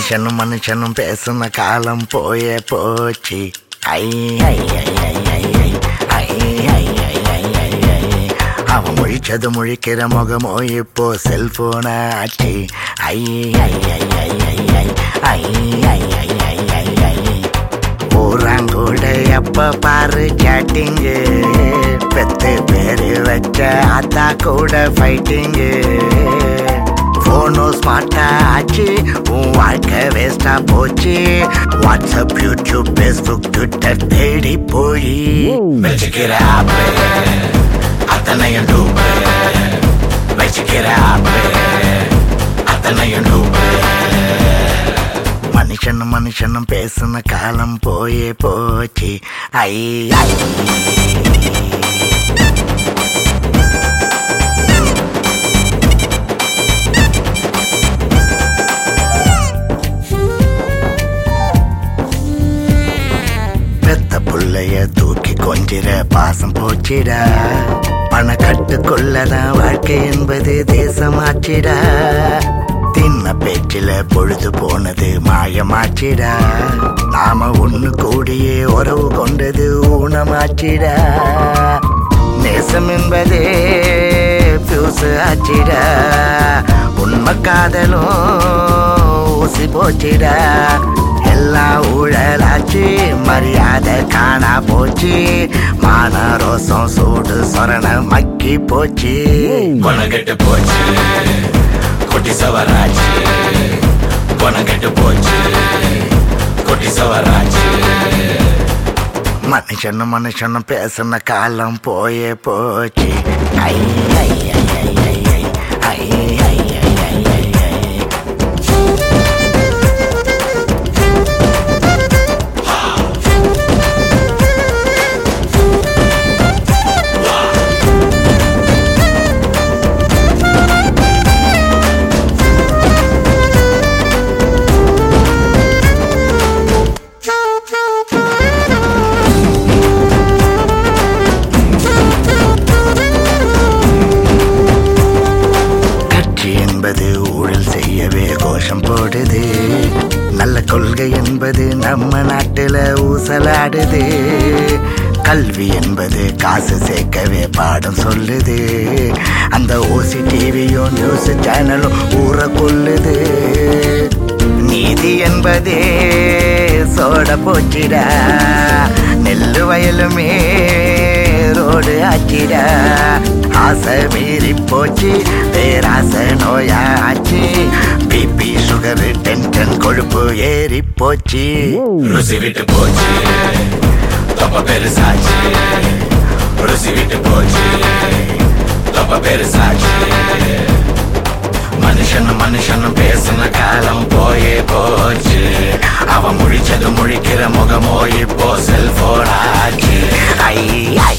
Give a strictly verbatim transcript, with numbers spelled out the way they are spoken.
மனுஷனும் மனுஷனும் பேசுன காலம் போயே போச்சு. ஐ ஐ ஐ ஐ ஐ ஐ ஐ ஐ ஐ ஐ ஐ ஐ அவன் முழிச்சது முழிக்கிற முகமோ இப்போ செல்போன் ஆச்சு. ஐ ஐ ஐ ஐ ஐ ஐ ஐ ஐ ஐ ஐ ஐ ஐ ஊராங்கூட எப்ப பாரு சேட்டிங்கு, பெத்து பேரு வச்ச அத்தா கூட ஃபைட்டிங்கு. போனோ ஸ்மார்ட்டா ஆச்சு, உன் வாழ்க்கை வேஸ்டா போச்சு. வாட்ஸ்அப், யூடியூப், பேஸ்புக், ட்விட்டர் தேடி போய் வச்சுக்கிற ஆப்பு அத்தனையும் டூப்பு, வச்சுக்கிற ஆப்பு அத்தனையும் டூப்பு. மனுஷனும் மனுஷனும் பேசுன காலம் போயே போச்சு. ஐ ஐ புள்ளைய தூக்கி கொஞ்சிற பாசம் போச்சிடா. பண கட்டுக்குள்ளதான் வாழ்க்கை என்பது தேசமாச்சிடா. தின்ன பேச்சில பொழுது போனது மாயமாச்சிடா. நாம ஒண்ணு கூடியே உறவு கொண்டது ஊனமாச்சிடா. நேசம் என்பதே பியூசு ஆச்சிடா. உண்மை காதலும் ஊசி போச்சிடா. எல்லாம் ஊழலாச்சு, மரியாதை காணா போச்சு. மான ரோசம் சூடு சொரண மக்கி போச்சு. கொணங்கெட்டு போச்சு, கொட்டி சவராச்சு. கொணங்கெட்டு போச்சு, கொட்டி சவராச்சு. மனுஷனும் மனுஷனும் பேசுன காலம் போயே போச்சு. ஐ ஐ ஐ ஐ ஐ ஐ ஐ ஐ ஊழல் செய்யவே கோஷம் போடுது. நல்ல கொள்கை என்பது நம்ம நாட்டுல ஊசலாடுது. கல்வி என்பது காசு சேர்க்கவே பாடம் சொல்லுது. அந்த ஓசி டிவியும் நியூஸ் சேனலும் ஊற கொள்ளுது. நீதி என்பதே சோட போச்சிடா. நெல்லு வயலுமே ரோடு ஆச்சிடா. ஆசை மீறி போச்சு, பேராசை நோயாச்சு. பிபி சுகர் டென்ஷன் கொழுப்பு ஏறி போச்சு. ருசி விட்டு போச்சு, தொப்ப பெருசாச்சு. ருசி விட்டு போச்சு, தொப்ப பெருசாச்சு. மனுஷனும் மனுஷனும் பேசுன காலம் போயே போச்சு. அவன் முழிச்சது முழிக்கிற முகமோ இப்போ செல்போன் ஆச்சு. ஐ ஐ